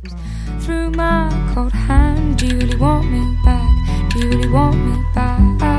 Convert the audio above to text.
through my cold hand. Do you really want me back? Do you really want me back?